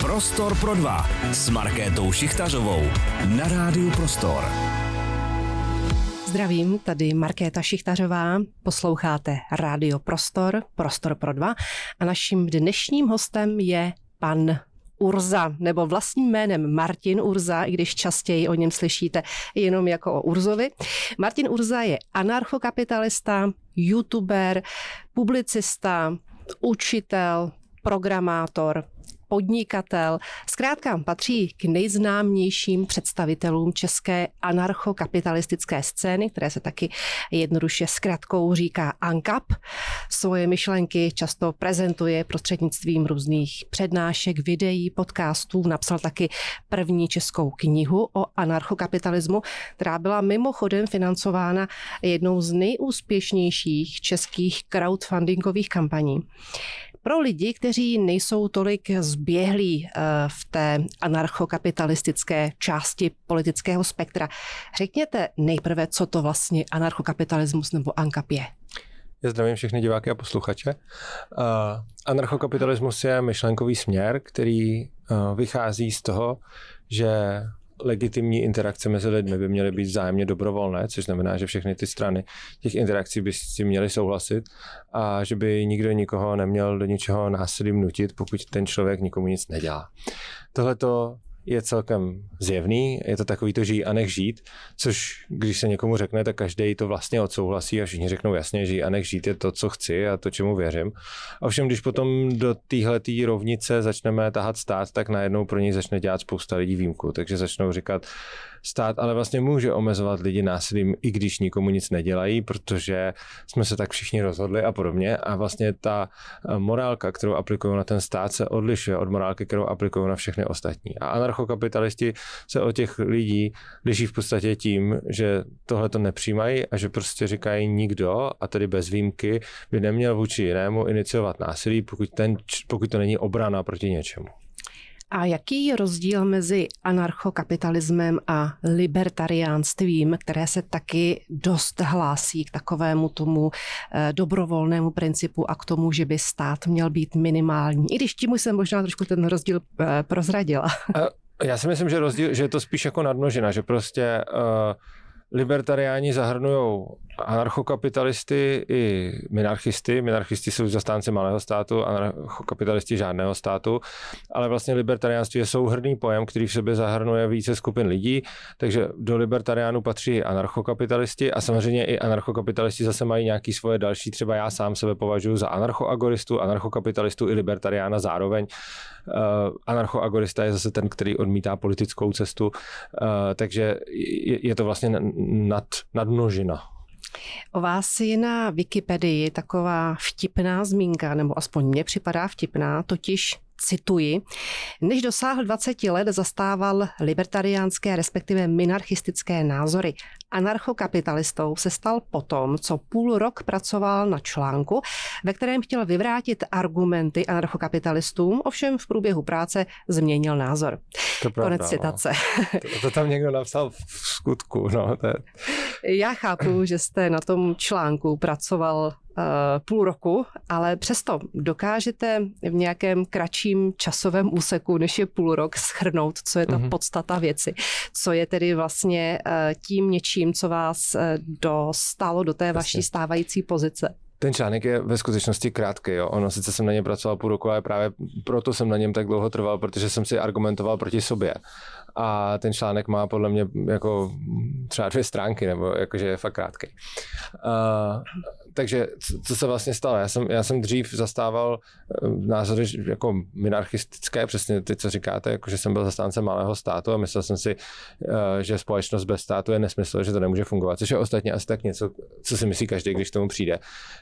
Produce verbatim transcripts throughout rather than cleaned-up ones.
Prostor pro dva s Markétou Šichtařovou na Rádiu Prostor. Zdravím, tady Markéta Šichtařová, posloucháte Rádio Prostor, Prostor pro dva a naším dnešním hostem je pan Urza, nebo vlastním jménem Martin Urza, i když častěji o něm slyšíte jenom jako o Urzovi. Martin Urza je anarchokapitalista, youtuber, publicista, učitel, programátor, podnikatel. Zkrátka patří k nejznámějším představitelům české anarchokapitalistické scény, které se taky jednoduše zkratkou říká ANCAP. Svoje myšlenky často prezentuje prostřednictvím různých přednášek, videí, podcastů. Napsal taky první českou knihu o anarchokapitalismu, která byla mimochodem financována jednou z nejúspěšnějších českých crowdfundingových kampaní. Pro lidi, kteří nejsou tolik zběhlí v té anarchokapitalistické části politického spektra, řekněte nejprve, co to vlastně anarchokapitalismus nebo ANCAP je. Já zdravím všechny diváky a posluchače. Uh, anarchokapitalismus je myšlenkový směr, který uh, vychází z toho, že legitimní interakce mezi lidmi by měly být vzájemně dobrovolné, což znamená, že všechny ty strany těch interakcí by si měly souhlasit a že by nikdo nikoho neměl do ničeho násilím nutit, pokud ten člověk nikomu nic nedělá. Tohleto je celkem zjevný, je to takový to žij a nech žít, což když se někomu řekne, tak každý to vlastně odsouhlasí a všichni řeknou jasně, žij a nech žít je to, co chci a to, čemu věřím. Ovšem, když potom do téhletý rovnice začneme tahat stát, tak najednou pro něj začne dělat spousta lidí výjimku, takže začnou říkat, stát ale vlastně může omezovat lidi násilím, i když nikomu nic nedělají, protože jsme se tak všichni rozhodli a podobně. A vlastně ta morálka, kterou aplikují na ten stát, se odlišuje od morálky, kterou aplikují na všechny ostatní. A anarchokapitalisti se od těch lidí liší v podstatě tím, že tohle to nepřijímají a že prostě říkají nikdo, a tedy bez výjimky, by neměl vůči jinému iniciovat násilí, pokud, ten, pokud to není obrana proti něčemu. A jaký je rozdíl mezi anarchokapitalismem a libertariánstvím, které se taky dost hlásí k takovému tomu dobrovolnému principu a k tomu, že by stát měl být minimální? I když tím už jsem možná trošku ten rozdíl prozradila. Já si myslím, že rozdíl, že je to spíš jako nadmnožina, že prostě uh, libertariáni zahrnujou anarchokapitalisty i minarchisty. Minarchisti jsou zastánci malého státu, anarchokapitalisti žádného státu, ale vlastně libertariánství je souhrnný pojem, který v sobě zahrnuje více skupin lidí, takže do libertariánů patří anarchokapitalisti a samozřejmě i anarchokapitalisti zase mají nějaký svoje další, třeba já sám sebe považuji za anarchoagoristu, anarchokapitalistu i libertariána zároveň. Uh, anarchoagorista je zase ten, který odmítá politickou cestu, uh, takže je, je to vlastně nad, nadmnožina. O vás je na Wikipedii taková vtipná zmínka, nebo aspoň mně připadá vtipná, totiž cituji, než dosáhl dvaceti let, zastával libertariánské, respektive minarchistické názory. Anarchokapitalistou se stal potom, co půl rok pracoval na článku, ve kterém chtěl vyvrátit argumenty anarchokapitalistům, ovšem v průběhu práce změnil názor. To pravda, konec citace. No. To, to tam někdo napsal v skutku. No, to je... Já chápu, že jste na tom článku pracoval Uh, půl roku, ale přesto dokážete v nějakém kratším časovém úseku, než je půl rok, shrnout, co je ta mm-hmm. podstata věci. Co je tedy vlastně uh, tím něčím, co vás uh, dostalo do té Jasně. vaší stávající pozice. Ten článek je ve skutečnosti krátký. Jo. Ono sice jsem na něm pracoval půl roku, ale právě proto jsem na něm tak dlouho trval, protože jsem si argumentoval proti sobě. A ten článek má podle mě jako třeba dvě stránky, nebo jakože je fakt krátký. Uh, takže co se vlastně stalo? Já jsem, já jsem dřív zastával názory jako minarchistické, přesně ty, co říkáte, jako že jsem byl zastáncem malého státu a myslel jsem si, že společnost bez státu je nesmysl, že to nemůže fungovat, což je ostatně asi tak něco, co si myslí každý, když k tomu přijde.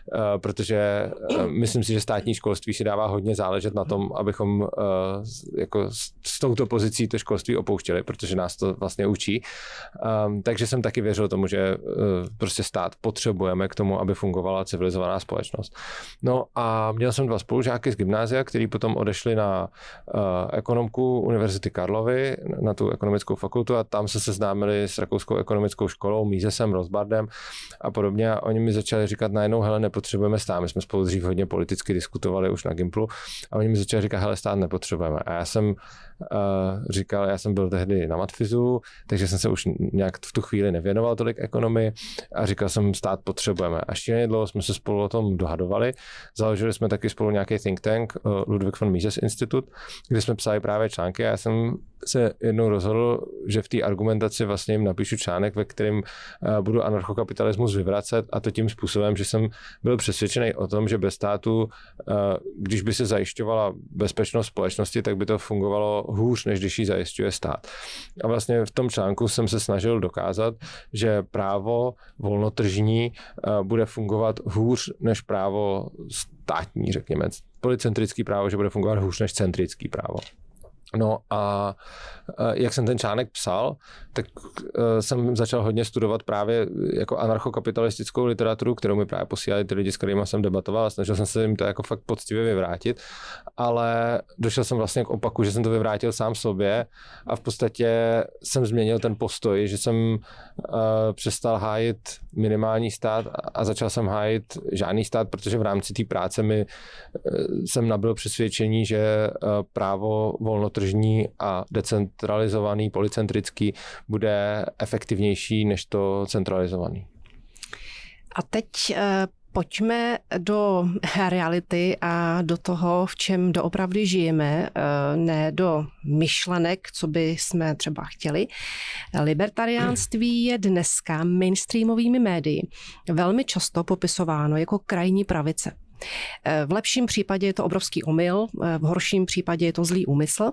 Protože myslím si, že státní školství si dává hodně záležet na tom, abychom jako s touto pozicí to školství opouštěli, protože nás to vlastně učí. Takže jsem taky věřil tomu, že prostě stát potřebujeme k tomu, aby fungoval fungovala civilizovaná společnost. No a měl jsem dva spolužáky z gymnázia, kteří potom odešli na uh, ekonomku Univerzity Karlovy, na tu ekonomickou fakultu a tam se seznámili s rakouskou ekonomickou školou, Misesem, Rothbardem a podobně. A oni mi začali říkat najednou, hele, nepotřebujeme stát. My jsme spolu dřív hodně politicky diskutovali už na Gimplu a oni mi začali říkat, hele, stát nepotřebujeme. A já jsem uh, říkal, já jsem byl tehdy na matfizu, takže jsem se už nějak v tu chvíli nevěnoval tolik ekonomii a říkal jsem, stát potřebujeme. A šíleně dlouho jsme se spolu o tom dohadovali. Založili jsme taky spolu nějaký think tank, uh, Ludwig von Mises Institut, kde jsme psali právě články. Já jsem se jednou rozhodl, že v té argumentaci vlastně jim napíšu článek, ve kterém uh, budu anarchokapitalismus vyvracet, a to tím způsobem, že jsem byl přesvědčený o tom, že bez státu, uh, když by se zajišťovala bezpečnost společnosti, tak by to fungovalo hůř, než když ji zajišťuje stát. A vlastně v tom článku jsem se snažil dokázat, že právo volnotržní uh, bude fungovat hůř než právo státní, řekněme, policentrický právo, že bude fungovat hůř než centrický právo. No a jak jsem ten článek psal, tak jsem začal hodně studovat právě jako anarchokapitalistickou literaturu, kterou mi právě posílali ty lidi, s kterými jsem debatoval a snažil jsem se jim to jako fakt poctivě vyvrátit, ale došel jsem vlastně k opaku, že jsem to vyvrátil sám sobě a v podstatě jsem změnil ten postoj, že jsem uh, přestal hájit minimální stát a začal jsem hájit žádný stát, protože v rámci té práce mi uh, jsem nabyl přesvědčení, že uh, právo volnotržní a decentralizovaný, policentrický bude efektivnější než to centralizovaný. A teď eh, pojďme do reality a do toho, v čem doopravdy žijeme, eh, ne do myšlenek, co by jsme třeba chtěli. Libertariánství je dneska mainstreamovými médii velmi často popisováno jako krajní pravice. V lepším případě je to obrovský omyl, v horším případě je to zlý úmysl.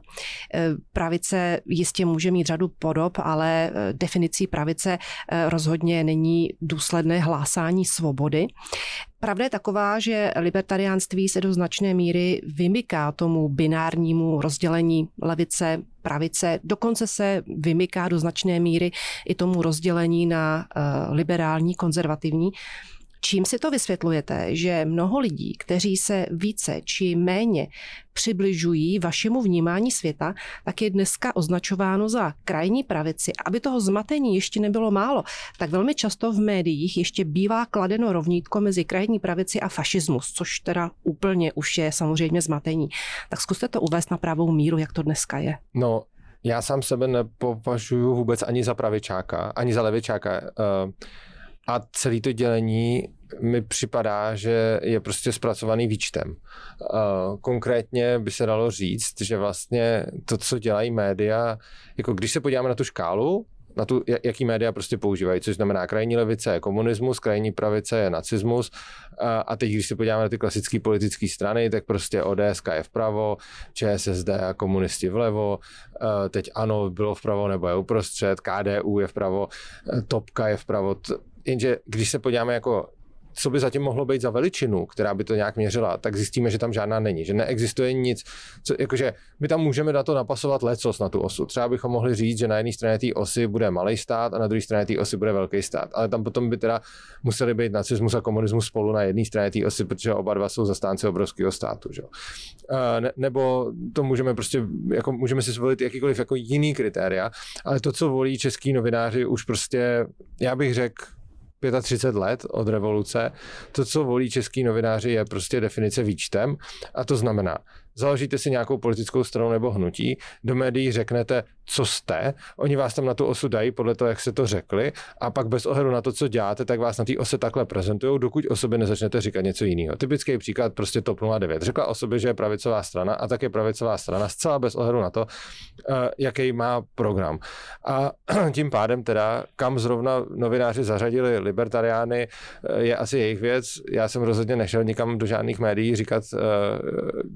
Pravice jistě může mít řadu podob, ale definicí pravice rozhodně není důsledné hlásání svobody. Pravda je taková, že libertariánství se do značné míry vymyká tomu binárnímu rozdělení levice, pravice, dokonce se vymyká do značné míry i tomu rozdělení na liberální, konzervativní. Čím si to vysvětlujete, že mnoho lidí, kteří se více či méně přibližují vašemu vnímání světa, tak je dneska označováno za krajní pravici. Aby toho zmatení ještě nebylo málo, tak velmi často v médiích ještě bývá kladeno rovnítko mezi krajní pravici a fašismus, což teda úplně už je samozřejmě zmatení. Tak zkuste to uvést na pravou míru, jak to dneska je. No, já sám sebe nepovažuji vůbec ani za pravičáka, ani za levičáka. Uh... A celé to dělení mi připadá, že je prostě zpracovaný výčtem. Konkrétně by se dalo říct, že vlastně to, co dělají média, jako když se podíváme na tu škálu, na tu, jaký média prostě používají, což znamená krajní levice je komunismus, krajní pravice je nacismus a teď, když se podíváme na ty klasické politické strany, tak prostě O D S je vpravo, ČSSD a komunisti vlevo, teď ANO bylo vpravo nebo je uprostřed, K D U je vpravo, Topka je vpravo, jenže když se podíváme jako co by zatím mohlo být za veličinu, která by to nějak měřila, tak zjistíme, že tam žádná není, že neexistuje nic, co, jakože my tam můžeme na to napasovat lecos na tu osu. Třeba bychom mohli říct, že na jedné straně té osy bude malý stát a na druhé straně té osy bude velký stát, ale tam potom by teda museli být nacismus a komunismus spolu na jedné straně té osy, protože oba dva jsou zastánci obrovského státu, že? Ne, nebo to můžeme prostě, jako můžeme si zvolit jakýkoliv jako jiný kritéria, ale to, co volí český novináři, už prostě, já bych řekl, třicet pět let od revoluce, to, co volí český novináři, je prostě definice výčtem a to znamená, založíte si nějakou politickou stranu nebo hnutí, do médií řeknete, co jste, oni vás tam na tu osu dají podle toho, jak se to řekli a pak bez ohledu na to, co děláte, tak vás na té ose takhle prezentují, dokud o sobě nezačnete říkat něco jiného. Typický příklad prostě TOP nula devět. Řekla o sobě, že je pravicová strana a tak je pravicová strana zcela bez ohledu na to, jaký má program. A tím pádem teda, kam zrovna novináři zařadili libertariány, je asi jejich věc. Já jsem rozhodně nešel nikam do žádných médií říkat, kde jsem na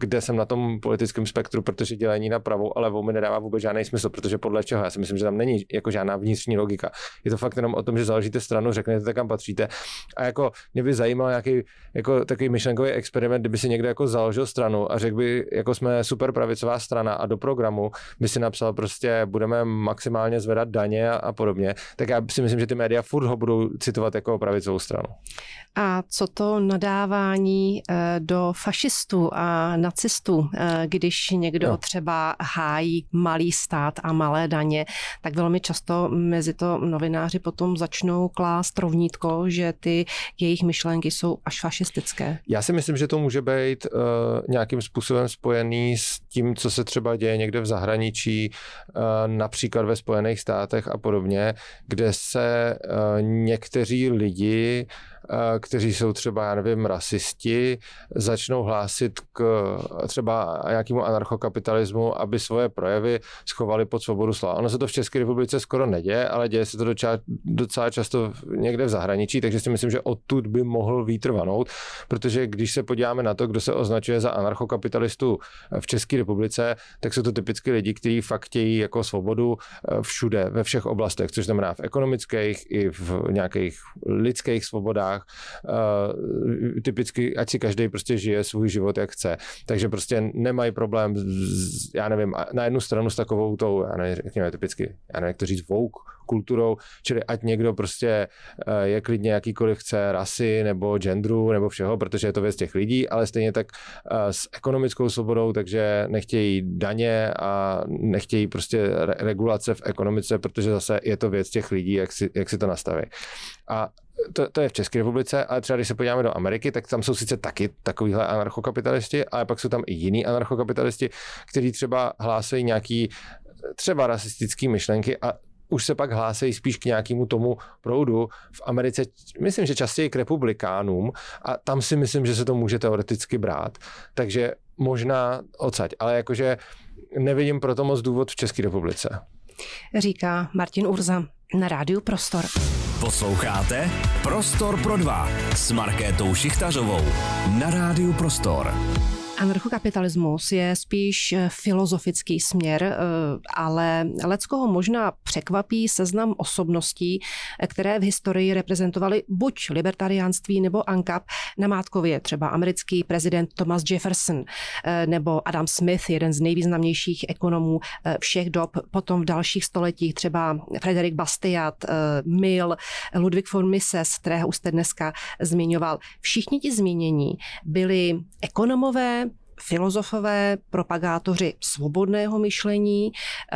tom politickém spektru, protože dělení na pravou a levou mi nedává vůbec žádný smysl, protože podle čeho? Já si myslím, že tam není jako žádná vnitřní logika. Je to fakt jenom o tom, že založíte stranu, řeknete, kam patříte. A jako mě by zajímal nějaký jako takový myšlenkový experiment, kdyby si někdo jako založil stranu a řekl by, jako jsme super pravicová strana a do programu by si napsal prostě budeme maximálně zvedat daně a, a podobně. Tak já si myslím, že ty média furt ho budou citovat jako pravicovou stranu. A co to nadávání do fašistů a nacistů, když někdo no. třeba hájí malý stát a malé daně, tak velmi často mezi to novináři potom začnou klást rovnítko, že ty jejich myšlenky jsou až fašistické. Já si myslím, že to může být uh, nějakým způsobem spojený s tím, co se třeba děje někde v zahraničí, uh, například ve Spojených státech a podobně, kde se uh, někteří lidi kteří jsou třeba, já nevím, rasisti, začnou hlásit k třeba nějakému anarchokapitalismu, aby svoje projevy schovali pod svobodu slova. Ono se to v České republice skoro neděje, ale děje se to docela, docela často někde v zahraničí, takže si myslím, že odtud by mohl vítr vanout, protože když se podíváme na to, kdo se označuje za anarchokapitalistu v České republice, tak jsou to typicky lidi, kteří fakt chtějí jako svobodu všude, ve všech oblastech, což znamená v ekonomických i v nějakých lidských svobodách. Uh, typicky, ať si každý prostě žije svůj život, jak chce. Takže prostě nemají problém, s, já nevím, na jednu stranu s takovou tou, já nevím, řekněme typicky, já nevím, jak to říct, woke kulturou, čili ať někdo prostě uh, je klidně jakýkoliv chce rasy nebo genderu nebo všeho, protože je to věc těch lidí, ale stejně tak uh, s ekonomickou svobodou, takže nechtějí daně a nechtějí prostě re- regulace v ekonomice, protože zase je to věc těch lidí, jak si, jak si to nastaví. A To, to je v České republice, ale třeba když se podíváme do Ameriky, tak tam jsou sice taky takovýhle anarchokapitalisti, ale pak jsou tam i jiní anarchokapitalisti, kteří třeba hlásají nějaký třeba rasistický myšlenky a už se pak hlásají spíš k nějakému tomu proudu. V Americe myslím, že častěji k republikánům a tam si myslím, že se to může teoreticky brát. Takže možná odsaď, ale jakože nevidím proto moc důvod v České republice. Říká Martin Urza na Rádiu Prostor. Posloucháte Prostor pro dva s Markétou Šichtařovou na Rádiu Prostor. Anarchokapitalismus je spíš filozofický směr, ale leckoho možná překvapí seznam osobností, které v historii reprezentovaly buď libertariánství nebo ANCAP. Namátkově třeba americký prezident Thomas Jefferson nebo Adam Smith, jeden z nejvýznamnějších ekonomů všech dob. Potom v dalších stoletích třeba Frederick Bastiat, Mill, Ludwig von Mises, kterého už jste dneska zmiňoval. Všichni ti zmínění byli ekonomové, filozofové, propagátoři svobodného myšlení,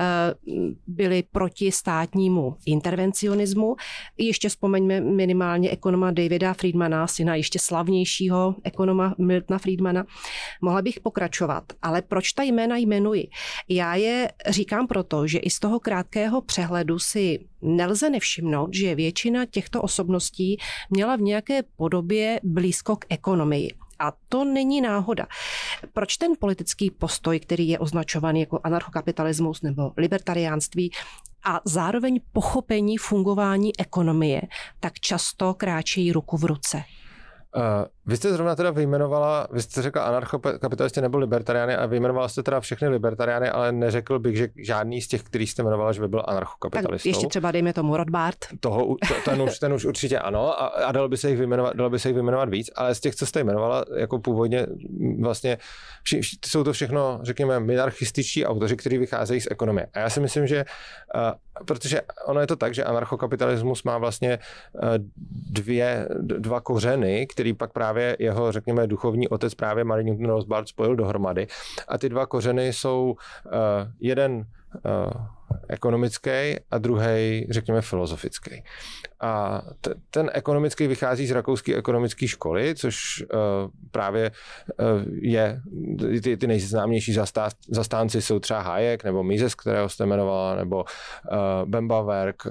byli proti státnímu intervencionismu. Ještě vzpomeňme minimálně ekonoma Davida Friedmana, syna ještě slavnějšího ekonoma Miltona Friedmana. Mohla bych pokračovat, ale proč ta jména jmenuji? Já je říkám proto, že i z toho krátkého přehledu si nelze nevšimnout, že většina těchto osobností měla v nějaké podobě blízko k ekonomii. A to není náhoda. Proč ten politický postoj, který je označovaný jako anarchokapitalismus nebo libertariánství a zároveň pochopení fungování ekonomie, tak často kráčejí ruku v ruce? Uh, vy jste zrovna teda vyjmenovala, vy jste řekla anarchokapitalisti nebo libertariány a vyjmenovala jste teda všechny libertariány, ale neřekl bych, že žádný z těch, který jste jmenovala, že by byl anarchokapitalistou. Tak ještě třeba dejme tomu Rothbard. Toho, to, ten, už, ten už určitě ano a, a dalo by se jich vyjmenovat, dalo by se jich vyjmenovat víc, ale z těch, co jste jmenovala, jako původně vlastně, vši, vši, jsou to všechno, řekněme, minarchističtí autoři, kteří vycházejí z ekonomie. A já si myslím, že uh, protože ono je to tak, že anarchokapitalismus má vlastně uh, dvě, dva kořeny, který pak právě jeho, řekněme, duchovní otec právě Marie Newton Rothbard spojil dohromady. A ty dva kořeny jsou uh, jeden uh, ekonomický a druhý, řekněme, filozofický. A t- ten ekonomický vychází z rakouské ekonomické školy, což uh, právě uh, je, ty, ty nejznámější zastá, zastánci jsou třeba Hayek nebo Mises, kterého jste jmenovala, nebo uh, Bembawerk. Uh,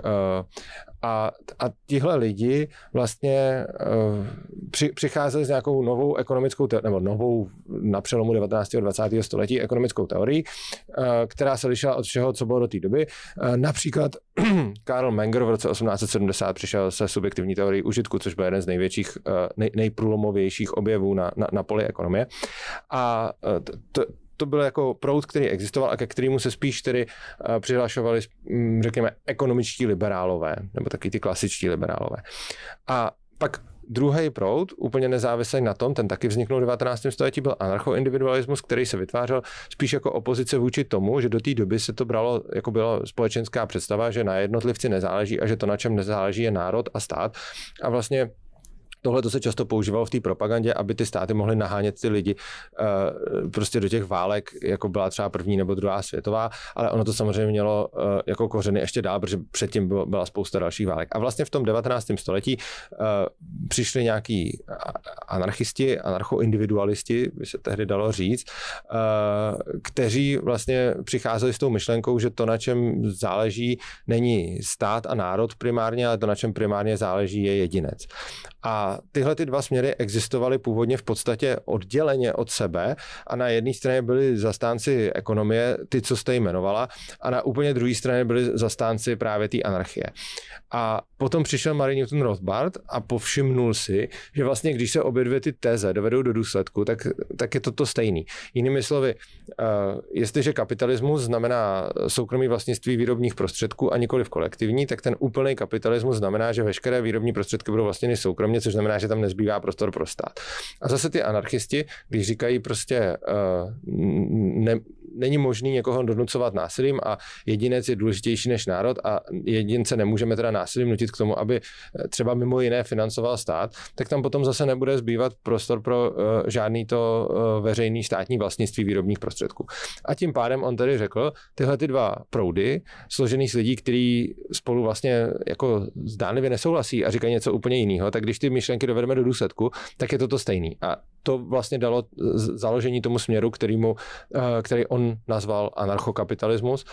a, a tihle lidi vlastně uh, při, přicházeli s nějakou novou ekonomickou, te- nebo novou na přelomu devatenáctého a dvacátého století ekonomickou teorii, uh, která se lišila od všeho, co bylo do té doby. Uh, například Karl Menger v roce osmnáct set sedmdesát přišel se subjektivní teorií užitku, což byl jeden z největších, nej, nejprůlomovějších objevů na, na, na poli ekonomie. A to, to byl jako proud, který existoval a ke kterému se spíš tedy uh, přihlašovali, um, řekněme, ekonomičtí liberálové, nebo taky ty klasičtí liberálové. A pak druhý proud, úplně nezávislý na tom, ten taky vzniknul v devatenáctém století, byl anarchoindividualismus, který se vytvářel spíš jako opozice vůči tomu, že do té doby se to bralo, jako byla společenská představa, že na jednotlivci nezáleží a že to, na čem nezáleží, je národ a stát. A vlastně tohle to se často používalo v té propagandě, aby ty státy mohly nahánět ty lidi uh, prostě do těch válek, jako byla třeba první nebo druhá světová, ale ono to samozřejmě mělo uh, jako kořeny ještě dál, protože předtím bylo, byla spousta dalších válek. A vlastně v tom devatenáctém století uh, přišli nějaký anarchisti, anarchoindividualisti, by se tehdy dalo říct, uh, kteří vlastně přicházeli s tou myšlenkou, že to, na čem záleží, není stát a národ primárně, ale to, na čem primárně záleží, je jedinec. A tyhle ty dva směry existovaly původně v podstatě odděleně od sebe a na jedné straně byli zastánci ekonomie, ty, co jste jmenovala, a na úplně druhé straně byli zastánci právě té anarchie. A potom přišel Murray Newton Rothbard a povšimnul si, že vlastně když se obě dvě ty teze dovedou do důsledku, tak, tak je to to stejný. Jinými slovy, uh, jestliže kapitalismus znamená soukromý vlastnictví výrobních prostředků a nikoli v kolektivní, tak ten úplný kapitalismus znamená, že veškeré výrobní prostředky budou vlastněny soukromně, což znamená, že tam nezbývá prostor pro stát. A zase ty anarchisti, když říkají prostě uh, ne, není možný někoho donucovat násilím a jedinec je důležitější než národ a jedince nemůžeme teda násilím nutit k tomu, aby třeba mimo jiné financoval stát, tak tam potom zase nebude zbývat prostor pro uh, žádný to uh, veřejný státní vlastnictví výrobních prostředků. A tím pádem on tedy řekl, tyhle ty dva proudy, složený z lidí, kteří spolu vlastně jako zdánlivě nesouhlasí a říkají něco úplně jiného, tak když ty myšlenky dovedeme do důsledku, tak je to to stejný. A to vlastně dalo založení tomu směru, kterýmu, který on nazval anarchokapitalismus,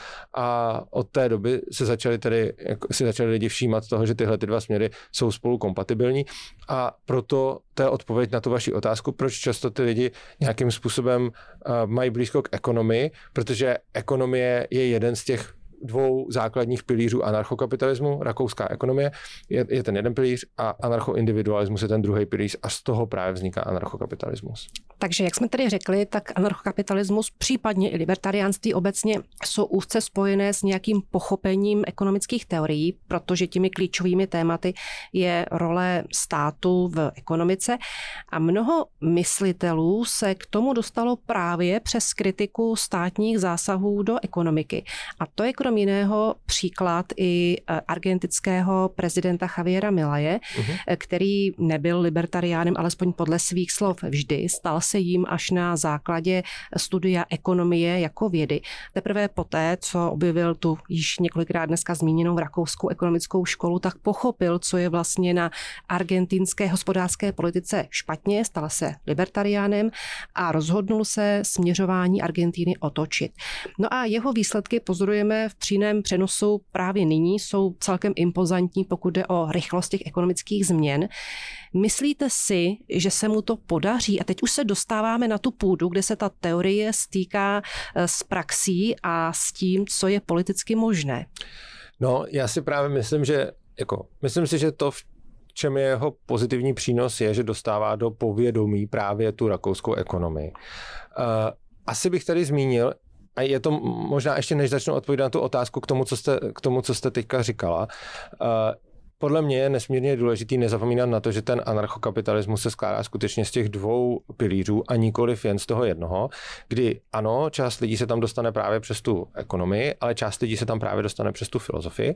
a od té doby se začali tedy, si začali lidi všímat toho, že tyhle ty dva směry jsou spolu kompatibilní, a proto to je odpověď na tu vaši otázku, proč často ty lidi nějakým způsobem mají blízko k ekonomii, protože ekonomie je jeden z těch dvou základních pilířů anarchokapitalismu, rakouská ekonomie je, je ten jeden pilíř a anarchoindividualismus je ten druhý pilíř a z toho právě vzniká anarchokapitalismus. Takže jak jsme tady řekli, tak anarchokapitalismus, případně i libertariánství obecně jsou úzce spojené s nějakým pochopením ekonomických teorií, protože těmi klíčovými tématy je role státu v ekonomice a mnoho myslitelů se k tomu dostalo právě přes kritiku státních zásahů do ekonomiky. A to je krom jiného příklad i argentinského prezidenta Javiera Milaje, uh-huh. který nebyl libertariánem, alespoň podle svých slov vždy, stal se jím až na základě studia ekonomie jako vědy. Teprve poté, co objevil tu již několikrát dneska zmíněnou rakouskou ekonomickou školu, tak pochopil, co je vlastně na argentinské hospodářské politice špatně, stal se libertariánem a rozhodnul se směřování Argentiny otočit. No a jeho výsledky pozorujeme v přímém přenosu právě nyní, jsou celkem impozantní, pokud jde o rychlost těch ekonomických změn. Myslíte si, že se mu to podaří? A teď už se dostáváme na tu půdu, kde se ta teorie stýká s praxí a s tím, co je politicky možné. No, já si právě myslím, že jako, myslím si, že to, v čem je jeho pozitivní přínos, je, že dostává do povědomí právě tu rakouskou ekonomii. Uh, asi bych tady zmínil, a je to možná ještě než začnu odpovídat na tu otázku k tomu, co jste, k tomu, co jste teďka říkala. Uh, podle mě je nesmírně důležitý nezapomínat na to, že ten anarchokapitalismus se skládá skutečně z těch dvou pilířů a nikoliv jen z toho jednoho, kdy ano, část lidí se tam dostane právě přes tu ekonomii, ale část lidí se tam právě dostane přes tu filozofii.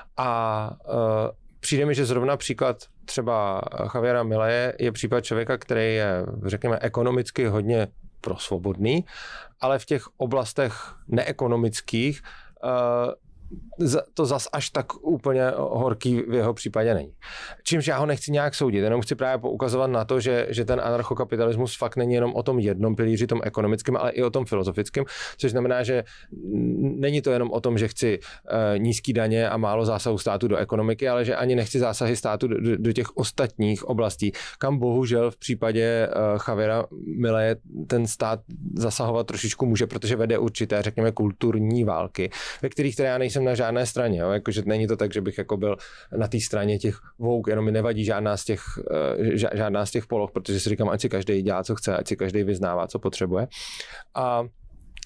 A uh, přijde mi, že zrovna příklad třeba Javiera Milaje je případ člověka, který je, řekněme, ekonomicky hodně prosvobodný, ale v těch oblastech neekonomických uh, to zas až tak úplně horký v jeho případě není. Čímž já ho nechci nějak soudit, jenom chci právě poukazovat na to, že, že ten anarchokapitalismus fakt není jenom o tom jednom pilíři, tom ekonomickém, ale i o tom filozofickém, což znamená, že není to jenom o tom, že chci uh, nízký daně a málo zásahů státu do ekonomiky, ale že ani nechci zásahy státu do, do, do těch ostatních oblastí, kam bohužel v případě uh, Javiera Milaje ten stát zasahovat trošičku může, protože vede určité, řekněme, kulturní války, ve kterých teda já nejsem na žádné straně, jo? Jakože není to tak, že bych jako byl na té straně těch woke, jenom mi nevadí žádná z těch, žádná z těch poloh, protože si říkám, ať si každý dělá, co chce, ať si každý vyznává, co potřebuje. A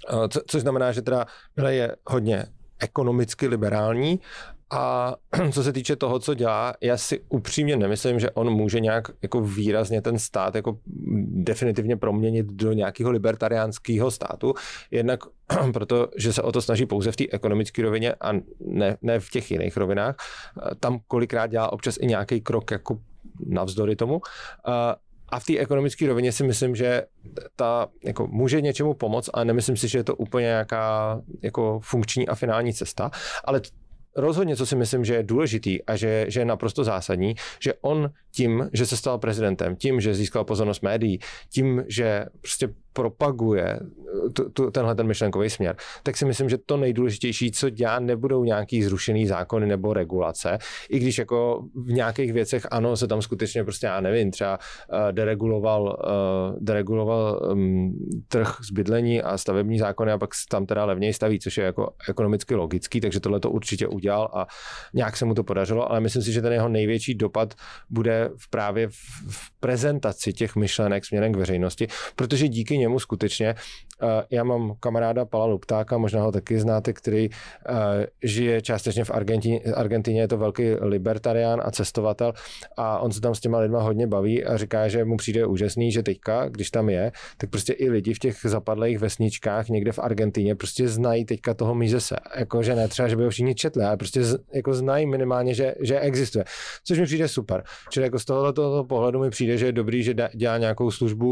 Co, což znamená, že teda Milley je hodně ekonomicky liberální a co se týče toho, co dělá, já si upřímně nemyslím, že on může nějak jako výrazně ten stát jako definitivně proměnit do nějakého libertariánského státu, jednak proto, že se o to snaží pouze v té ekonomické rovině a ne, ne v těch jiných rovinách. Tam kolikrát dělá občas i nějaký krok jako navzdory tomu. A v té ekonomické rovině si myslím, že ta jako může něčemu pomoct, ale nemyslím si, že je to úplně nějaká jako funkční a finální cesta. Ale rozhodně, co si myslím, že je důležitý a že, že je naprosto zásadní, že on tím, že se stal prezidentem, tím, že získal pozornost médií, tím, že prostě propaguje tu, tu, tenhle ten myšlenkový směr, tak si myslím, že to nejdůležitější, co dělá, nebudou nějaký zrušený zákony nebo regulace, i když jako v nějakých věcech ano, se tam skutečně prostě, já nevím, třeba uh, dereguloval, uh, dereguloval um, trh z bydlení a stavební zákony a pak tam teda levněji staví, což je jako ekonomicky logický, takže tohle to určitě udělal a nějak se mu to podařilo, ale myslím si, že ten jeho největší dopad bude v právě v, v prezentaci těch myšlenek směrem k veřejnosti, protože díky němu skutečně, uh, já mám kamaráda Pala Luptáka, možná ho taky znáte, který uh, žije částečně v Argentině, Argentině, je to velký libertarián a cestovatel a on se tam s těma lidma hodně baví a říká, že mu přijde úžasný, že teďka, když tam je, tak prostě i lidi v těch zapadlých vesničkách někde v Argentině prostě znají teďka toho Misese, jako že ne třeba, že by ho všichni četli, ale prostě z, jako znají minimálně, že, že existuje, což mi přijde super. Čili jako z tohoto pohledu mi přijde, že je dobrý, že dělá nějakou službu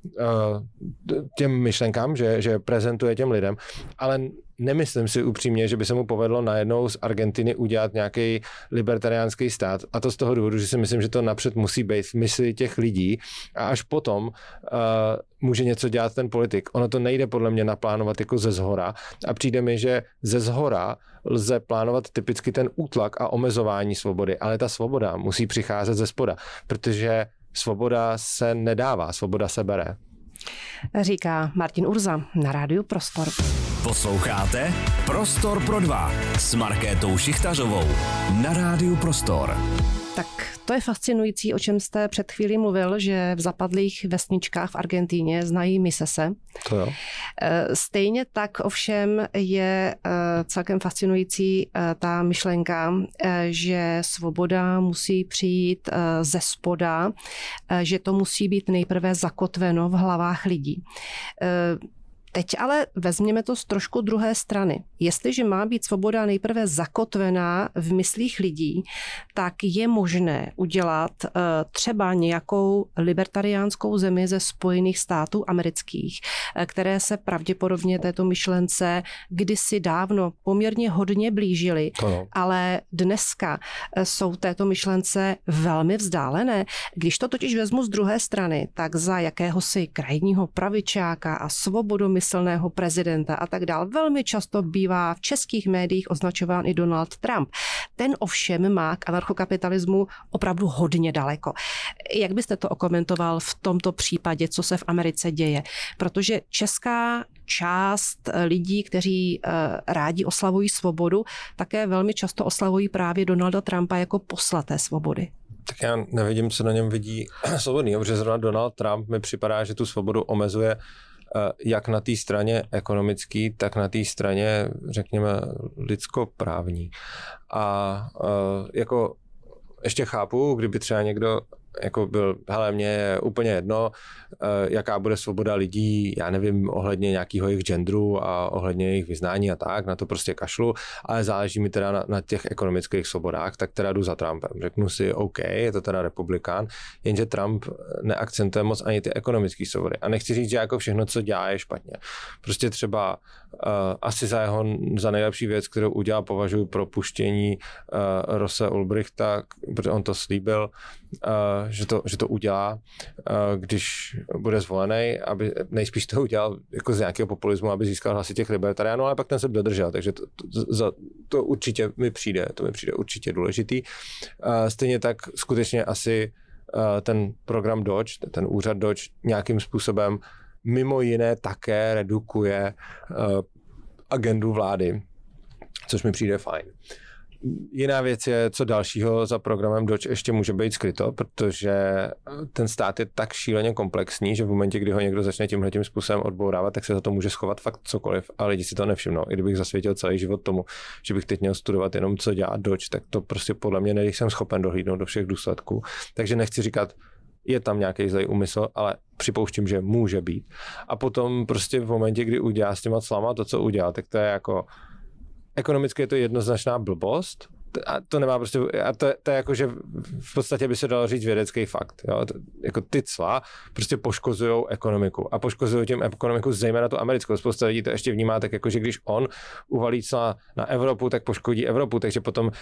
uh, těm myšlenkám, že, že prezentuje těm lidem, ale nemyslím si upřímně, že by se mu povedlo najednou z Argentiny udělat nějaký libertariánský stát a to z toho důvodu, že si myslím, že to napřed musí být v mysli těch lidí a až potom uh, může něco dělat ten politik. Ono to nejde podle mě naplánovat jako ze zhora a přijde mi, že ze zhora lze plánovat typicky ten útlak a omezování svobody, ale ta svoboda musí přicházet ze spoda, protože svoboda se nedává, svoboda se bere. Říká Martin Urza na Rádiu Prostor. Posloucháte Prostor pro dva s Markétou Šichtařovou na Rádiu Prostor. Tak to je fascinující, o čem jste před chvílí mluvil, že v zapadlých vesničkách v Argentíně znají Misese. To jo. Stejně tak ovšem je celkem fascinující ta myšlenka, že svoboda musí přijít ze spoda, že to musí být nejprve zakotveno v hlavách lidí. Teď ale vezměme to z trošku druhé strany. Jestliže má být svoboda nejprve zakotvená v myslích lidí, tak je možné udělat uh, třeba nějakou libertariánskou zemi ze Spojených států amerických, uh, které se pravděpodobně této myšlence kdysi dávno poměrně hodně blížily, no. Ale dneska uh, jsou této myšlence velmi vzdálené. Když to totiž vezmu z druhé strany, tak za jakéhosi krajního pravičáka a svobodomyslného silného prezidenta a tak dál. Velmi často bývá v českých médiích označován i Donald Trump. Ten ovšem má k anarchokapitalismu opravdu hodně daleko. Jak byste to okomentoval v tomto případě, co se v Americe děje? Protože česká část lidí, kteří rádi oslavují svobodu, také velmi často oslavují právě Donalda Trumpa jako posla té svobody. Tak já nevidím, co na něm vidí svobodný, protože zrovna Donald Trump mi připadá, že tu svobodu omezuje jak na té straně ekonomický, tak na té straně, řekněme, lidskoprávní. A jako ještě chápu, kdyby třeba někdo jako byl, hele, mně je úplně jedno, jaká bude svoboda lidí, já nevím, ohledně nějakého jejich genderu a ohledně jejich vyznání a tak, na to prostě kašlu, ale záleží mi teda na, na těch ekonomických svobodách, tak teda jdu za Trumpem. Řeknu si, OK, je to teda republikán, jenže Trump neakcentuje moc ani ty ekonomické svobody. A nechci říct, že jako všechno, co dělá, je špatně. Prostě třeba uh, asi za jeho, za nejlepší věc, kterou udělal, považuji propuštění uh, Rosse Ulbrichta, protože on to slíbil, uh, že to, že to udělá, když bude zvolený, aby nejspíš to udělal jako z nějakého populismu, aby získal hlasy těch libertariánů, ale pak ten se dodržel, takže to, to, to určitě mi přijde, to mi přijde určitě důležitý. Stejně tak skutečně asi ten program Dodge, ten úřad Dodge nějakým způsobem mimo jiné také redukuje agendu vlády, což mi přijde fajn. jiná věc je, co dalšího za programem Dodge ještě může být skryto, protože ten stát je tak šíleně komplexní, že v momentě, kdy ho někdo začne tímhletím způsobem odbourávat, tak se za to může schovat fakt cokoliv a lidi si to nevšimnou. I kdybych zasvětil celý život tomu, že bych teď měl studovat jenom, co dělá Dodge, tak to prostě podle mě nejsem schopen dohlídnout do všech důsledků. Takže nechci říkat, je tam nějaký zlej úmysl, ale připouštím, že může být. A potom prostě v momentě, kdy udělá s těma clama to, co udělá, tak to je jako ekonomicky je to jednoznačná blbost, a to nemá prostě, a to, to je jako, že v podstatě by se dalo říct vědecký fakt. Jo? To, jako ty cla prostě poškozují ekonomiku a poškozují tím ekonomiku zejména tu americkou. Spousta lidí to ještě vnímá tak, jako, že když on uvalí cla na Evropu, tak poškodí Evropu, takže potom uh,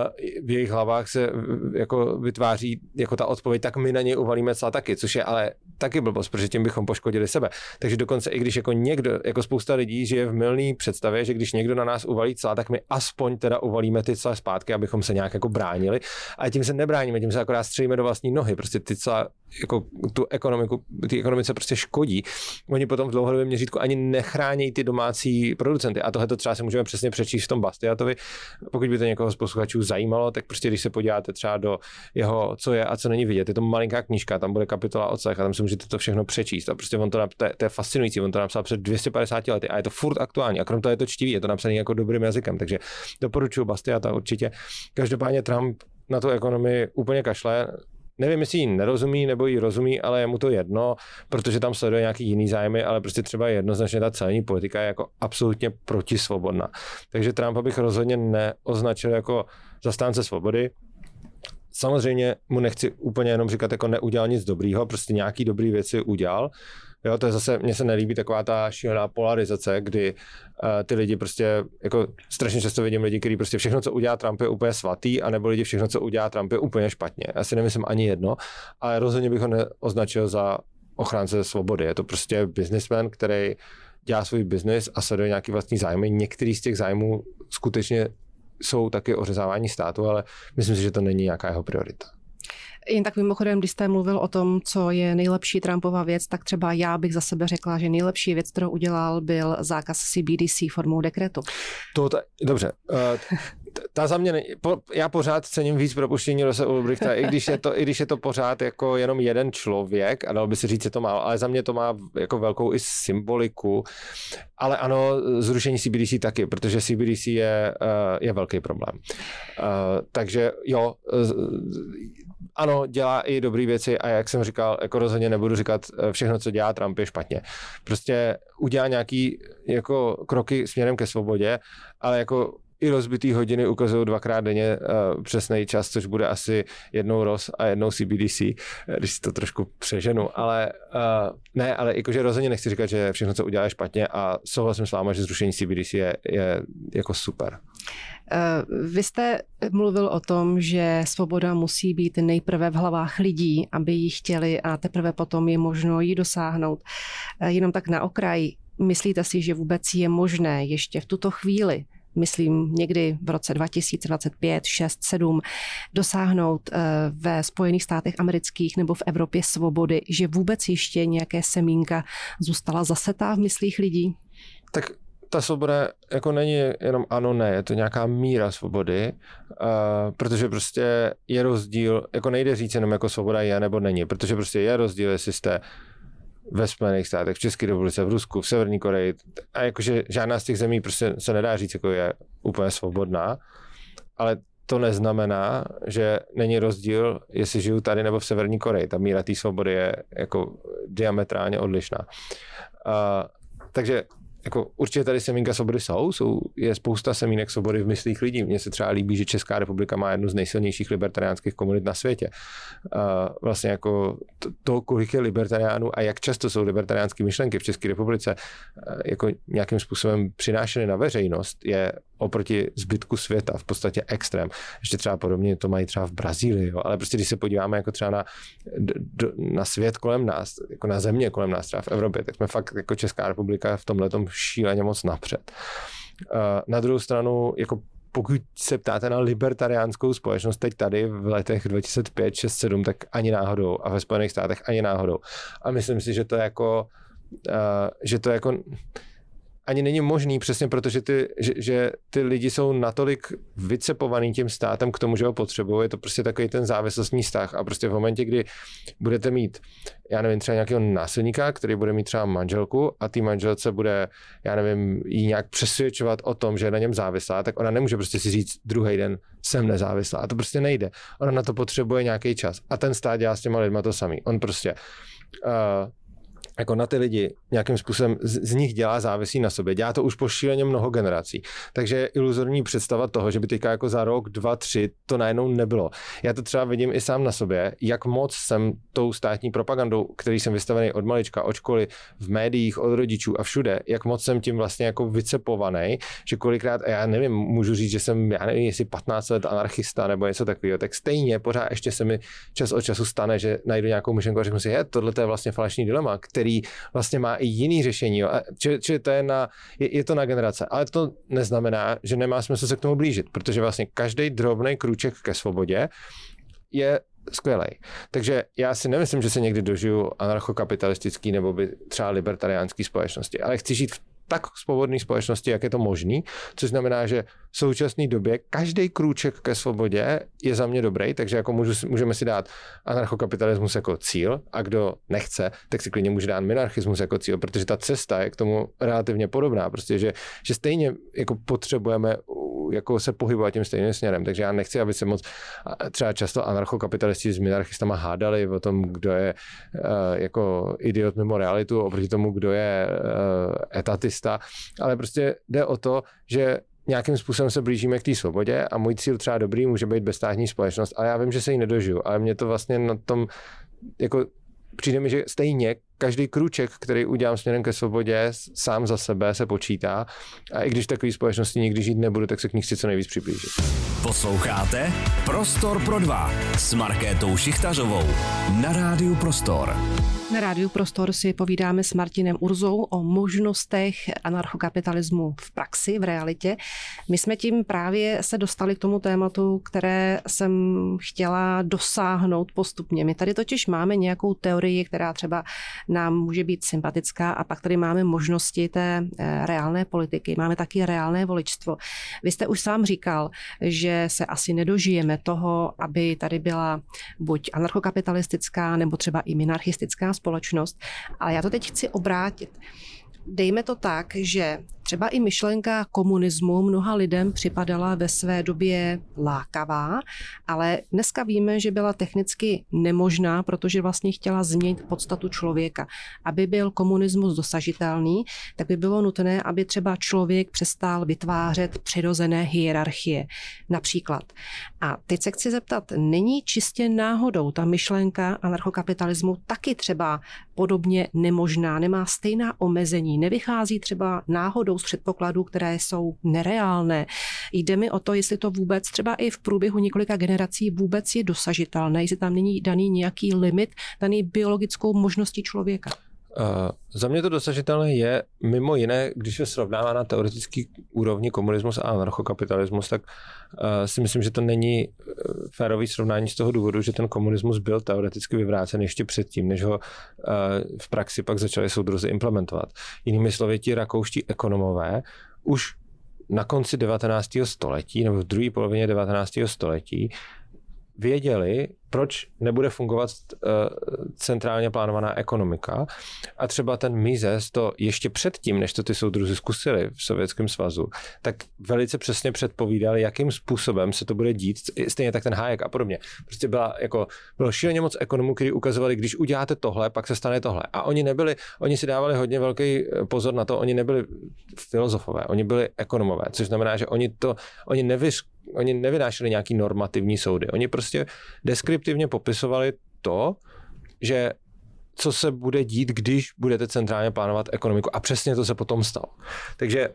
v jejich hlavách se jako vytváří jako ta odpověď, tak my na něj uvalíme cla taky, což je ale taky blbost, protože tím bychom poškodili sebe. Takže dokonce i když jako někdo, jako spousta lidí žije v mylné představě, že když někdo na nás uvalí cla, tak my aspoň teda uvalíme ty cla zpátky, abychom se nějak jako bránili, ale tím se nebráníme, tím se akorát střelíme do vlastní nohy. Prostě ty celá, jako tu ekonomiku, ty ekonomice prostě škodí. Oni potom v dlouhodobém měřítku ani nechrání ty domácí producenty. A tohle to třeba si můžeme přesně přečíst v tom Bastiatovi. Pokud by to někoho z posluchačů zajímalo, tak prostě když se podíváte třeba do jeho, co je a co není vidět, je to malinká knížka, tam bude kapitola o clech a tam si můžete to všechno přečíst. A prostě on to, to, je, to je fascinující, on to napsal před dvě stě padesáti lety a je to furt aktuální. A krom toho je to čtivý, je to napsané jako dobrým jazykem, takže doporučuji Bastiata určitě. Každopádně Trump na tu ekonomii úplně kašle. Nevím, jestli jí nerozumí nebo jí rozumí, ale je mu to jedno, protože tam sleduje nějaký jiný zájmy, ale prostě třeba jednoznačně ta celní politika je jako absolutně protisvobodná. Takže Trumpa bych rozhodně neoznačil jako zastánce svobody. Samozřejmě mu nechci úplně jenom říkat, jako neudělal nic dobrýho, prostě nějaký dobrý věci udělal. Jo, to je zase, mně se nelíbí taková ta šílená polarizace, kdy uh, ty lidi prostě, jako strašně často vidím lidi, kteří prostě všechno, co udělá Trump, je úplně svatý, anebo lidi všechno, co udělá Trump, je úplně špatně. Já si nemyslím ani jedno, ale rozhodně bych ho neoznačil za ochránce svobody. Je to prostě businessman, který dělá svůj biznis a sleduje nějaký vlastní zájmy. Některý z těch zájmů skutečně jsou taky ořezávání státu, ale myslím si, že to není nějaká jeho priorita. Jen tak mimochodem, když jste mluvil o tom, co je nejlepší Trumpova věc, tak třeba já bych za sebe řekla, že nejlepší věc, kterou udělal, byl zákaz C B D C formou dekretu. To, ta, dobře. Uh, ta za mě, po, já pořád cením víc propuštění Rosse Ulbrichta, i když je to, i když je to pořád jako jenom jeden člověk, a dalo by se říct, že to málo, ale za mě to má jako velkou i symboliku. Ale ano, zrušení C B D C taky, protože C B D C je, uh, je velký problém. Uh, takže jo, uh, ano, dělá i dobré věci a jak jsem říkal, jako rozhodně nebudu říkat všechno, co dělá Trump je špatně. Prostě udělá nějaký jako kroky směrem ke svobodě, ale jako i rozbitý hodiny ukazují dvakrát denně uh, přesný čas, což bude asi jednou Ross a jednou C B D C, když si to trošku přeženu, ale uh, ne, ale jakože rozhodně nechci říkat, že všechno, co udělá, je špatně a souhlasím s váma, že zrušení C B D C je, je jako super. Vy jste mluvil o tom, že svoboda musí být nejprve v hlavách lidí, aby ji chtěli a teprve potom je možno ji dosáhnout. Jenom tak na okraj, myslíte si, že vůbec je možné ještě v tuto chvíli, myslím někdy v roce dva tisíce dvacet pět, šest, sedm, dosáhnout ve Spojených státech amerických nebo v Evropě svobody, že vůbec ještě nějaké semínka zůstala zasetá v myslích lidí? Tak ta svoboda jako není jenom ano, ne, je to nějaká míra svobody, uh, protože prostě je rozdíl, jako nejde říct jenom jako svoboda je nebo není, protože prostě je rozdíl, jestli jste ve Spojených státech, v České republice, v Rusku, v Severní Koreji a jakože žádná z těch zemí prostě se nedá říct, jako je úplně svobodná, ale to neznamená, že není rozdíl, jestli žiju tady nebo v Severní Koreji. Ta míra té svobody je jako diametrálně odlišná. Uh, takže jako určitě tady semínka svobody jsou, jsou, je spousta semínek svobody v myslích lidí. Mně se třeba líbí, že Česká republika má jednu z nejsilnějších libertariánských komunit na světě. A vlastně jako to, to, kolik je libertariánů a jak často jsou libertariánské myšlenky v České republice jako nějakým způsobem přinášeny na veřejnost, je oproti zbytku světa v podstatě extrém. Ještě třeba podobně to mají třeba v Brazílii, jo. Ale prostě když se podíváme jako třeba na, do, na svět kolem nás, jako na země kolem nás třeba v Evropě, tak jsme fakt jako Česká republika v tomhletom šíleně moc napřed. Na druhou stranu, jako pokud se ptáte na libertariánskou společnost teď tady v letech dva tisíce pět, šest, sedm, tak ani náhodou a ve Spojených státech ani náhodou. A myslím si, že to jako, že to jako ani není možný přesně protože ty, že, že ty lidi jsou natolik vycepovaný tím státem k tomu, že ho potřebují. Je to prostě takový ten závislostní vztah a prostě v momentě, kdy budete mít, já nevím, třeba nějakého násilníka, který bude mít třeba manželku a tý manželce bude, já nevím, jí nějak přesvědčovat o tom, že je na něm závislá, tak ona nemůže prostě si říct druhý den jsem nezávislá. A to prostě nejde. Ona na to potřebuje nějaký čas. A ten stát dělá s těma lidma to samý. On prostě uh, jako na ty lidi nějakým způsobem z, z nich dělá závisí na sobě. Dělá to už po šíleně mnoho generací. Takže je iluzorní představa toho, že by teďka jako za rok, dva, tři to najednou nebylo. Já to třeba vidím i sám na sobě, jak moc jsem tou státní propagandou, který jsem vystavený od malička, od školy, v médiích, od rodičů a všude, jak moc jsem tím vlastně jako vycepovaný, že kolikrát, a já nevím, můžu říct, že jsem, já nevím, jestli patnáct let anarchista nebo něco takového, tak stejně pořád ještě se mi čas od času stane, že najdu nějakou myšlenku a řeknu si, je, tohle je vlastně falešný dilema, který vlastně má i jiný řešení. Jo. Čili, čili to je, na, je, je to na generace. Ale to neznamená, že nemá smysl se k tomu blížit, protože vlastně každý drobný krůček ke svobodě je skvělej. Takže já si nemyslím, že se někdy dožiju anarchokapitalistický nebo by třeba libertariánský společnosti, ale chci žít v tak svobodné společnosti, jak je to možný, což znamená, že v současné době každý krůček ke svobodě je za mě dobrý, takže jako můžu, můžeme si dát anarchokapitalismus jako cíl a kdo nechce, tak si klidně může dát minarchismus jako cíl, protože ta cesta je k tomu relativně podobná, prostě, že, že stejně jako potřebujeme jako se pohybovat tím stejným směrem, takže já nechci, aby se moc třeba často anarchokapitalisti s minarchistama hádali o tom, kdo je uh, jako idiot mimo realitu oproti tomu, kdo je uh, etatista, ale prostě jde o to, že nějakým způsobem se blížíme k té svobodě a můj cíl třeba dobrý může být bezstátní společnost, ale já vím, že se jí nedožiju, ale mě to vlastně na tom jako přijde mi, že stejně každý krůček, který udělám směrem ke svobodě, sám za sebe se počítá a i když v takové společnosti nikdy žít nebudu, tak se k ní chci co nejvíc přiblížit. Posloucháte Prostor pro dva s Markétou Šichtařovou na Rádiu Prostor. Na Rádiu Prostor si povídáme s Martinem Urzou o možnostech anarchokapitalismu v praxi, v realitě. My jsme tím právě se dostali k tomu tématu, které jsem chtěla dosáhnout postupně. My tady totiž máme nějakou teorii, která třeba nám může být sympatická a pak tady máme možnosti té reálné politiky. Máme taky reálné voličstvo. Vy jste už sám říkal, že se asi nedožijeme toho, aby tady byla buď anarchokapitalistická nebo třeba i minarchistická společnost, ale já to teď chci obrátit. Dejme to tak, že třeba i myšlenka komunismu mnoha lidem připadala ve své době lákavá, ale dneska víme, že byla technicky nemožná, protože vlastně chtěla změnit podstatu člověka. Aby byl komunismus dosažitelný, tak by bylo nutné, aby třeba člověk přestal vytvářet přirozené hierarchie. Například. A teď se chci zeptat, není čistě náhodou ta myšlenka anarchokapitalismu taky třeba podobně nemožná, nemá stejná omezení, nevychází třeba náhodou z předpokladů, které jsou nereálné. Jde mi o to, jestli to vůbec třeba i v průběhu několika generací vůbec je dosažitelné, jestli tam není daný nějaký limit, daný biologickou možností člověka. Uh, za mě to dosažitelné je mimo jiné, když je srovnává na teoretický úrovni komunismus a anarchokapitalismus, tak uh, si myslím, že to není férový srovnání z toho důvodu, že ten komunismus byl teoreticky vyvrácen ještě předtím, než ho uh, v praxi pak začali soudruzi implementovat. Jinými slovy, ti rakouští ekonomové už na konci devatenáctého století nebo v druhé polovině devatenáctého století věděli, proč nebude fungovat uh, centrálně plánovaná ekonomika. A třeba ten Mises to ještě předtím, než to ty soudruzi zkusili v Sovětském svazu, tak velice přesně předpovídal, jakým způsobem se to bude dít. Stejně tak ten Hayek a podobně. Prostě byla jako, bylo šíleně moc ekonomů, kteří ukazovali, když uděláte tohle, pak se stane tohle. A oni nebyli, oni si dávali hodně velký pozor na to, oni nebyli filozofové, oni byli ekonomové, což znamená, že oni to, oni nevyř, oni nevynášeli nějaký normativní soudy. Oni prostě deskriptivně popisovali to, že co se bude dít, když budete centrálně plánovat ekonomiku. A přesně to se potom stalo. Takže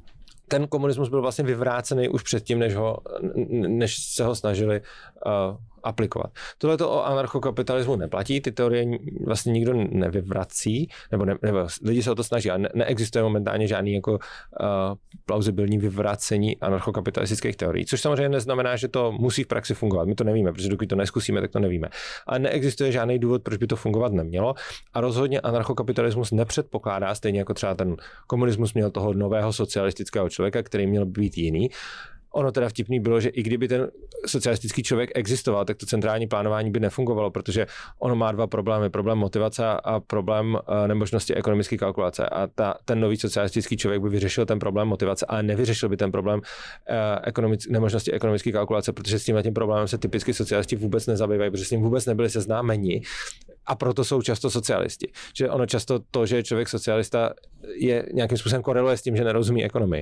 ten komunismus byl vlastně vyvrácený už předtím, než, ho, než se ho snažili uh, aplikovat. Tohle to o anarchokapitalismu neplatí, ty teorie vlastně nikdo nevyvrací, nebo, ne, nebo lidi se o to snaží, ale ne, neexistuje momentálně žádný jako uh, plauzibilní vyvracení anarchokapitalistických teorií, což samozřejmě neznamená, že to musí v praxi fungovat. My to nevíme, protože dokud to neskusíme, tak to nevíme. Ale neexistuje žádný důvod, proč by to fungovat nemělo a rozhodně anarchokapitalismus nepředpokládá, stejně jako třeba ten komunismus měl toho nového socialistického člověka, který měl být jiný. Ono teda vtipný bylo, že i kdyby ten socialistický člověk existoval, tak to centrální plánování by nefungovalo, protože ono má dva problémy. Problém motivace a problém uh, nemožnosti ekonomické kalkulace. A ta, ten nový socialistický člověk by vyřešil ten problém motivace, ale nevyřešil by ten problém uh, ekonomic, nemožnosti ekonomické kalkulace, protože s tímhle tím problémem se typicky socialisti vůbec nezabývají, protože s tím vůbec nebyli seznámeni. A proto jsou často socialisti. Že ono často to, že je člověk socialista, je nějakým způsobem koreluje s tím, že nerozumí ekonomii.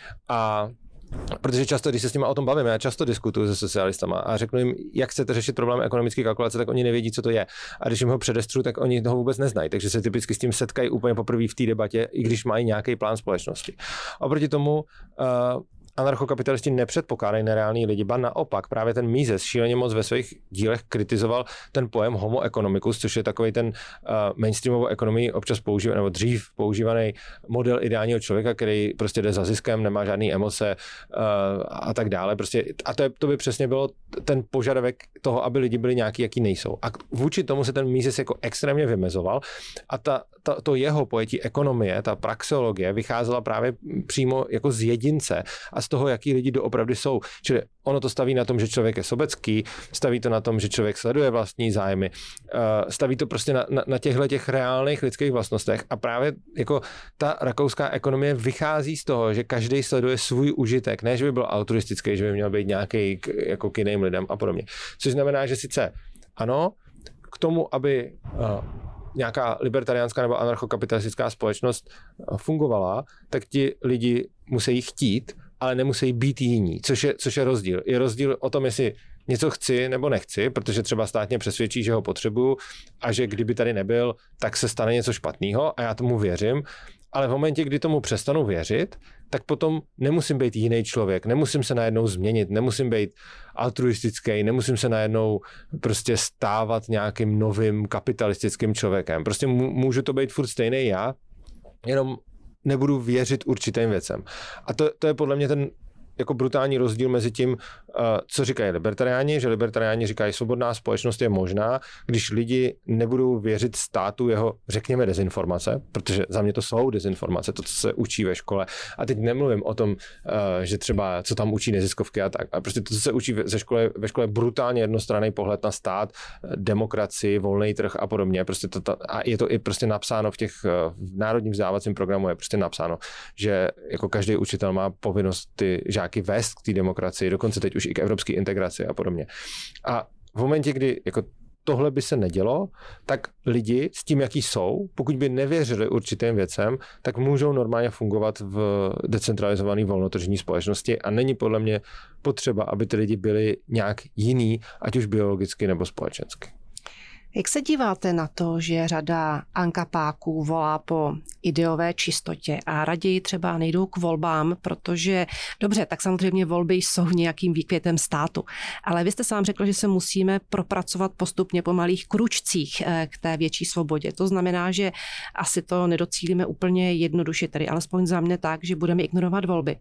A protože často, když se s nimi o tom bavíme, já často diskutuju se socialistama a řeknu jim, jak chcete řešit problém ekonomické kalkulace, tak oni nevědí, co to je. A když jim ho předestřu, tak oni ho vůbec neznají. Takže se typicky s tím setkají úplně poprvé v té debatě, i když mají nějaký plán společnosti. Oproti tomu uh, anarchokapitalisti nepředpokládají nereální lidi, ba naopak právě ten Mises šíleně moc ve svých dílech kritizoval ten pojem homo economicus, což je takový ten uh, mainstreamovou ekonomii občas používaný, nebo dřív používaný model ideálního člověka, který prostě jde za ziskem, nemá žádný emoce uh, a tak dále. Prostě, a to, je, to by přesně bylo ten požadavek toho, aby lidi byli nějaký, jaký nejsou. A vůči tomu se ten Mises jako extrémně vymezoval a ta, ta, to jeho pojetí ekonomie, ta praxeologie vycházela právě přímo jako z jedince a z toho, jaký lidi doopravdy jsou. Čili ono to staví na tom, že člověk je sobecký, staví to na tom, že člověk sleduje vlastní zájmy, staví to prostě na, na, na těchto těch reálných lidských vlastnostech a právě jako ta rakouská ekonomie vychází z toho, že každý sleduje svůj užitek, ne, že by byl altruistický, že by měl být nějaký k, jako k jiným lidem a podobně. Což znamená, že sice ano, k tomu, aby uh, nějaká libertariánská nebo anarchokapitalistická společnost fungovala, tak ti lidi musí chtít, ale nemusí být jiní, což je, což je rozdíl. Je rozdíl o tom, jestli něco chci nebo nechci, protože třeba stát mě přesvědčí, že ho potřebuju a že kdyby tady nebyl, tak se stane něco špatného a já tomu věřím, ale v momentě, kdy tomu přestanu věřit, tak potom nemusím být jiný člověk, nemusím se najednou změnit, nemusím být altruistický, nemusím se najednou prostě stávat nějakým novým kapitalistickým člověkem. Prostě můžu to být furt stejný já, jenom nebudu věřit určitým věcem. A to, to je podle mě ten jako brutální rozdíl mezi tím, co říkají libertariáni, že libertariáni říkají, svobodná společnost je možná, když lidi nebudou věřit státu jeho, řekněme, dezinformace, protože za mě to jsou dezinformace, to, co se učí ve škole. A teď nemluvím o tom, že třeba, co tam učí neziskovky a tak. A prostě to, co se učí ve škole, ve škole je brutálně jednostranný pohled na stát, demokracii, volný trh a podobně. Prostě to, a je to i prostě napsáno v těch v národním vzdělávacím programu je prostě napsáno, že jako každý učitel má povinnost ty žáky vést k té demokracii, dokonce teď už i k evropské integraci a podobně. A v momentě, kdy jako tohle by se nedělo, tak lidi s tím, jaký jsou, pokud by nevěřili určitým věcem, tak můžou normálně fungovat v decentralizované volnotržní společnosti a není podle mě potřeba, aby ty lidi byli nějak jiný, ať už biologicky nebo společensky. Jak se díváte na to, že řada ankapáků volá po ideové čistotě a raději třeba nejdou k volbám, protože dobře, tak samozřejmě volby jsou nějakým výkvětem státu, ale vy jste sám řekl, že se musíme propracovat postupně po malých kručcích k té větší svobodě. To znamená, že asi to nedocílíme úplně jednoduše, tedy alespoň za mě tak, že budeme ignorovat volby.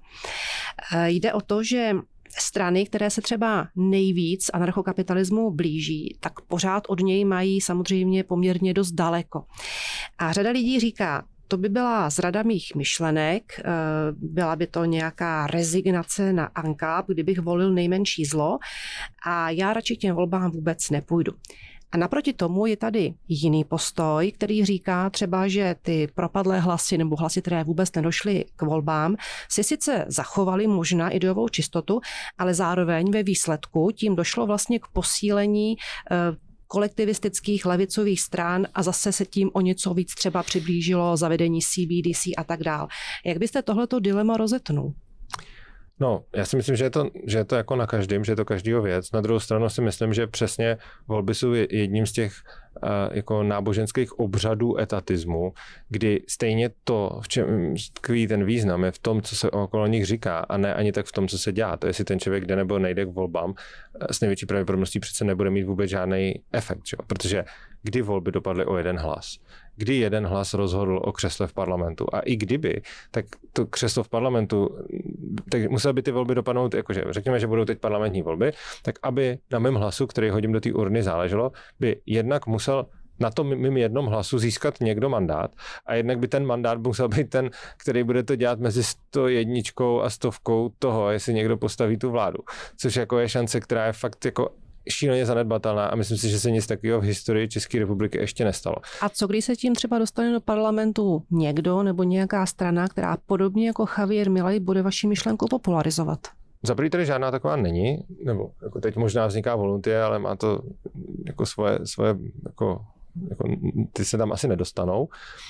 Jde o to, že strany, které se třeba nejvíc anarchokapitalismu blíží, tak pořád od něj mají samozřejmě poměrně dost daleko. A řada lidí říká, to by byla zrada mých myšlenek, byla by to nějaká rezignace na ANCAP, kdybych volil nejmenší zlo a já radši k těm volbám vůbec nepůjdu. A naproti tomu je tady jiný postoj, který říká třeba, že ty propadlé hlasy nebo hlasy, které vůbec nedošly k volbám, si sice zachovali možná ideovou čistotu, ale zároveň ve výsledku tím došlo vlastně k posílení kolektivistických levicových stran a zase se tím o něco víc třeba přiblížilo zavedení C B D C a tak dál. Jak byste tohleto dilema rozetnul? No, já si myslím, že je, to, že je to jako na každém, že je to každýho věc. Na druhou stranu si myslím, že přesně volby jsou jedním z těch uh, jako náboženských obřadů etatismu, kdy stejně to, v čem tkví ten význam, je v tom, co se okolo nich říká, a ne ani tak v tom, co se dělá. To jestli ten člověk jde nebo nejde k volbám, s největší pravděpodobností přece nebude mít vůbec žádný efekt, jo? Protože kdy volby dopadly o jeden hlas, kdy jeden hlas rozhodl o křesle v parlamentu. A i kdyby, tak to křeslo v parlamentu, tak musely by ty volby dopadnout, jakože řekněme, že budou teď parlamentní volby, tak aby na mém hlasu, který hodím do té urny, záleželo, by jednak musel na tom mým jednom hlasu získat někdo mandát a jednak by ten mandát musel být ten, který bude to dělat mezi sto jedničkou a stovkou toho, jestli někdo postaví tu vládu. Což jako je šance, která je fakt jako šíleně zanedbatelná a myslím si, že se nic takového v historii České republiky ještě nestalo. A co když se tím třeba dostane do parlamentu někdo nebo nějaká strana, která podobně jako Javier Milei bude vaši myšlenku popularizovat? Za první tady žádná taková není, nebo jako teď možná vzniká Voluntie, ale má to jako svoje, svoje jako, jako ty se tam asi nedostanou.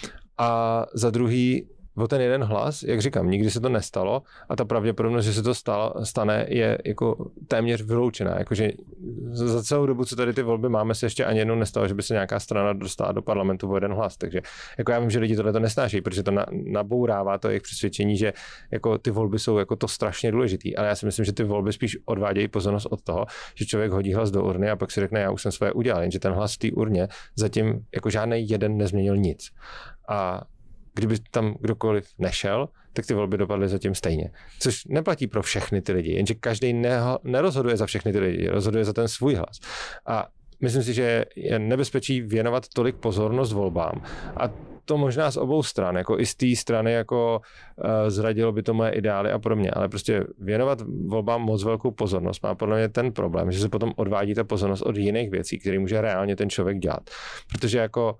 A za druhý, o ten jeden hlas, jak říkám, nikdy se to nestalo a ta pravděpodobnost, že se to stalo, stane, je jako téměř vyloučená. Jakože za celou dobu, co tady ty volby máme, se ještě ani jednou nestalo, že by se nějaká strana dostala do parlamentu o jeden hlas. Takže jako já vím, že lidi tohle to nesnášejí, protože to na, nabourává to jejich přesvědčení, že jako ty volby jsou jako to strašně důležitý. Ale já si myslím, že ty volby spíš odvádějí pozornost od toho, že člověk hodí hlas do urny a pak si řekne, já už jsem svoje udělal, jenže ten hlas v té urně zatím jako žádný jeden nezměnil nic. A kdyby tam kdokoliv nešel, tak ty volby dopadly zatím stejně. Což neplatí pro všechny ty lidi, jenže každý neho, nerozhoduje za všechny ty lidi, rozhoduje za ten svůj hlas. A myslím si, že je nebezpečí věnovat tolik pozornost volbám. A to možná z obou stran, jako i z té strany, jako uh, zradilo by to moje ideály a podobně, ale prostě věnovat volbám moc velkou pozornost má podle mě ten problém, že se potom odvádí ta pozornost od jiných věcí, které může reálně ten člověk dělat. Protože jako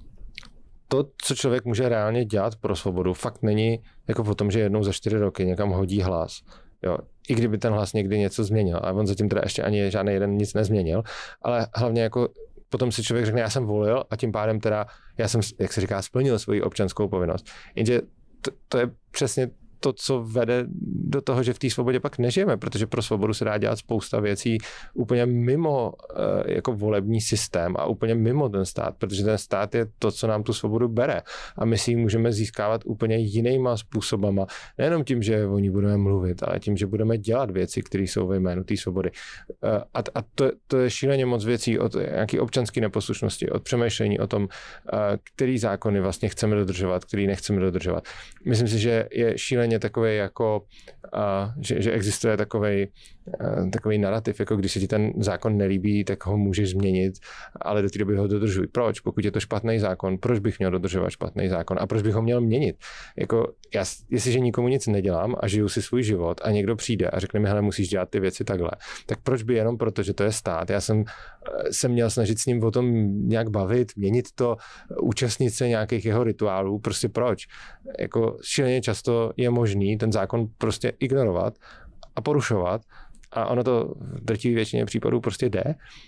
to, co člověk může reálně dělat pro svobodu, fakt není jako o tom, že jednou za čtyři roky někam hodí hlas. Jo. I kdyby ten hlas někdy něco změnil. A on zatím teda ještě ani žádný jeden nic nezměnil. Ale hlavně jako potom si člověk řekne, já jsem volil a tím pádem teda já jsem, jak se říká, splnil svoji občanskou povinnost. Jenže to, to je přesně to, co vede do toho, že v té svobodě pak nežijeme, protože pro svobodu se dá dělat spousta věcí úplně mimo jako volební systém a úplně mimo ten stát, protože ten stát je to, co nám tu svobodu bere a my si ji můžeme získávat úplně jinýma způsobama, nejenom tím, že o ní budeme mluvit, ale tím, že budeme dělat věci, které jsou ve jménu té svobody. A, a to, to je šíleně moc věcí od nějaké občanské neposlušnosti, od přemýšlení o tom, který zákony vlastně chceme dodržovat, který nechceme dodržovat. Myslím si, že je šíleně takový jako, uh, že, že existuje takovej, uh, takový narrativ, jako když se ti ten zákon nelíbí, tak ho můžeš změnit, ale do té doby ho dodržuj. Proč? Pokud je to špatný zákon, proč bych měl dodržovat špatný zákon a proč bych ho měl měnit? Jako, já, jestliže nikomu nic nedělám a žiju si svůj život a někdo přijde a řekne mi, hele, musíš dělat ty věci takhle, tak proč by jenom proto, že to je stát? Já jsem se měl snažit s ním o tom nějak bavit, měnit to, účastnit se nějakých jeho rituálů, prostě proč? Jako šíleně často je možný ten zákon prostě ignorovat a porušovat a ono to v drtivé většině případů prostě jde.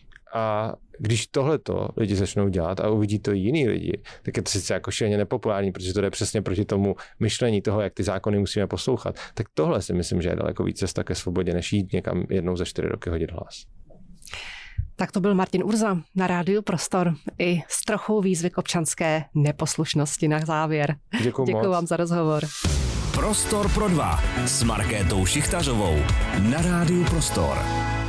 A když tohleto lidi začnou dělat a uvidí to jiný lidi, tak je to sice jako šíleně nepopulární, protože to jde přesně proti tomu myšlení toho, jak ty zákony musíme poslouchat. Tak tohle si myslím, že je daleko víc cesta ke svobodě, než jít někam jednou za čtyři roky hodit hlas. Tak to byl Martin Urza na Rádiu Prostor i s trochou výzvy k občanské neposlušnosti na závěr. Děkuju, Děkuju vám za rozhovor. Prostor pro dva s Markétou Šichtařovou na Rádiu Prostor.